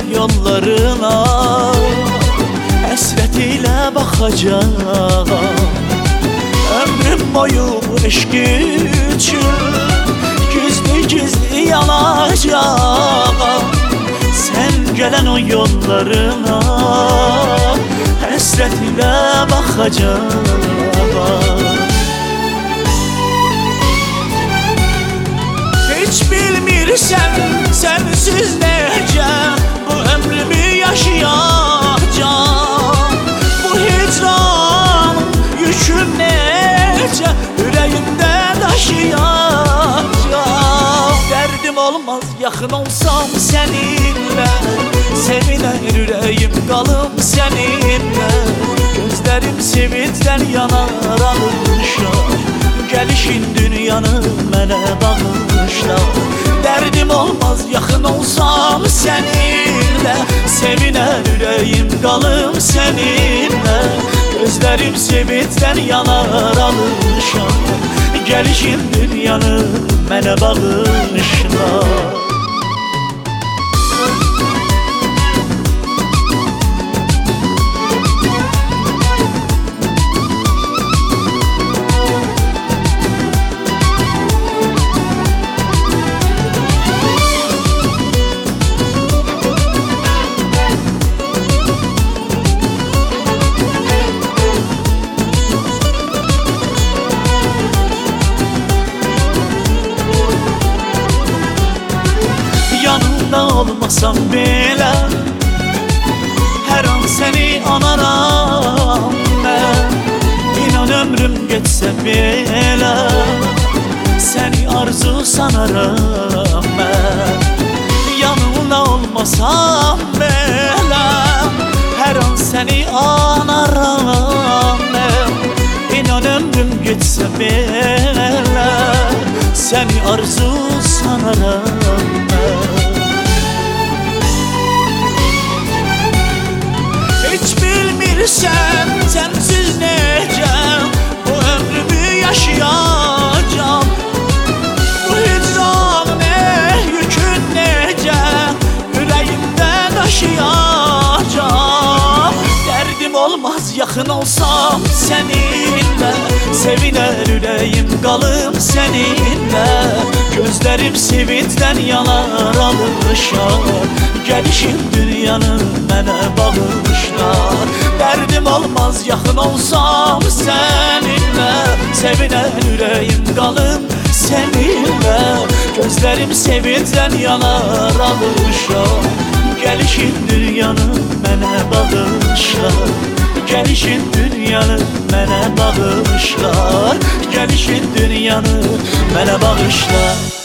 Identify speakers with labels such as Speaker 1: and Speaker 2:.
Speaker 1: yollarına həsrət ilə baxacağam. Ömrüm boyu eşq üçün gizli yanacağam. Sen gelen o yollarına həsrət ilə baxacağam. Hiç bilmirsən sensiz necə bu ömrümü yaşayacağım. Bu hicran yüküm necə ürəyimdə daşıyacağım. Derdim olmaz yaxın olsam seninle, sevinen ürəyim qalım seninle. Gözlerim sevincdən yanar alışar, gəlişin dünyanı mənə bağışla. Derdim olmaz yaxın olsam seninle, sevinen ürəyim qalım seninle. Gözlerim sevincdən yanar alışar, gəlişin dünyanı mənə bağışla. Yanımda olmasam belə hər an səni anaram mən. İnan ömrüm geçsə belə səni arzu sanaram mən. Yanımda olmasam belə hər an səni anaram mən. İnan ömrüm geçsə belə səni arzu sanaram mən. Hiç bilmirsən sensiz necə bu ömrümü yaşayacağım. Bu hicran yükün necə ürəyimdə daşıyacağım. Derdim olmaz yaxın olsam seninle, sevinen ürəyim qalım seninle. Gözlerim sevincdən yanar alışar, gəlişin dünyanı mənə bağışlar. Derdim olmaz yaxın olsam seninle, sevinen ürəyim qalım seninle. Gözlerim sevincdən yanar alışar, gəlişin dünyanı mənə bağışlar. Gəlişin dünyanı mənə bağışlar, gəlişin dünyanı mənə bağışlar.